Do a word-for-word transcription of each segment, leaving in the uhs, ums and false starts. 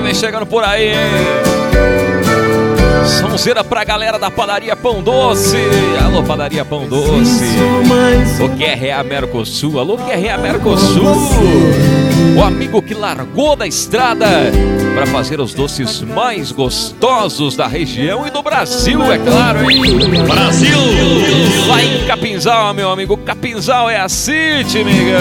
vem chegando por aí, hein? Sonzeira pra galera da Padaria Pão Doce. Alô, Padaria Pão Doce. O Q R A Mercosul. Alô, Q R A Mercosul. O amigo que largou da estrada para fazer os doces mais gostosos da região e do Brasil, é claro, hein? Brasil! Lá em Capinzal, meu amigo. Capinzal é a City, amiga.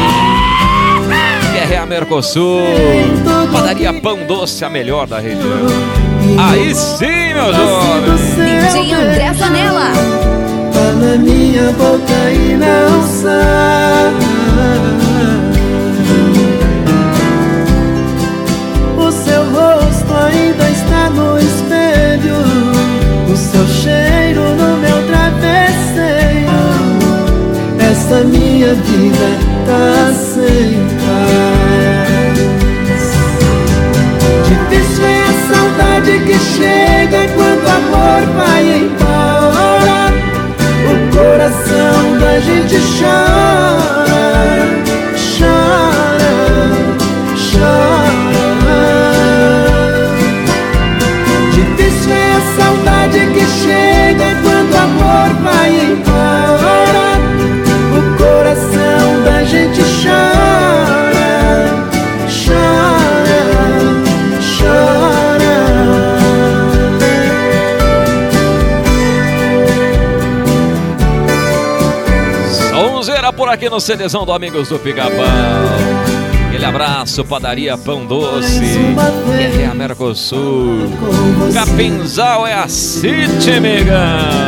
Q R A Mercosul. Padaria Pão Doce, a melhor da região. Aí sim, meu jovem. D J André Zanella. Tá na minha boca e não sai. O seu rosto ainda está no espelho, o seu cheiro no meu travesseiro. Essa minha vida tá sem paz. Difícil é a saudade que chega quando o amor vai embora. O coração da gente chora, chora, chora. Difícil é a saudade que chega quando o amor vai embora. O coração da gente chora, chora, chora. Sonzeira por aqui no CDzão do Amigos do Pica-Pau. Aquele abraço, Padaria Pão Doce, Q R A Mercosul. Capinzal é a City, amiga.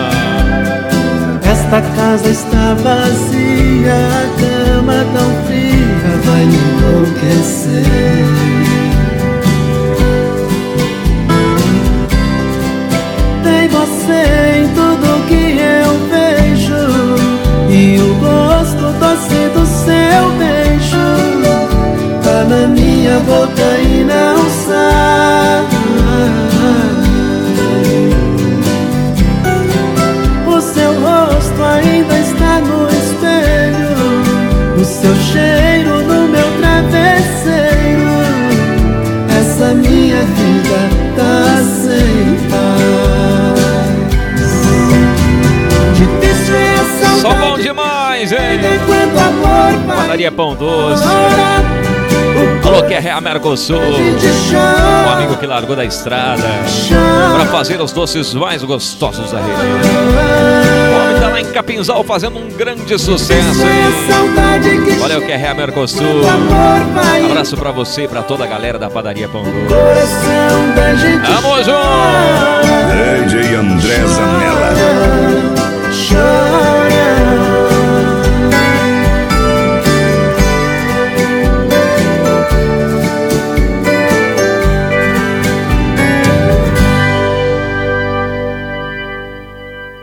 Esta casa está vazia, a cama tão fria vai me enlouquecer. Tem você em tudo que eu vejo e o gosto doce do seu beijo tá na minha boca e não sai. O seu rosto ainda está no espelho, o seu cheiro no meu travesseiro. Essa minha vida tá sem paz. Difícil é a saudade. Só bom demais, hein? Quando amor vai Padaria Pão Doce. embora. Alô, Q R A Mercosul. O amigo que largou da estrada para fazer os doces mais gostosos da região. O homem tá lá em Capinzal fazendo um grande sucesso, hein? Valeu, Q R A Mercosul. Abraço pra você e pra toda a galera da Padaria Pão Doce. Tamo junto! D J André Zanella.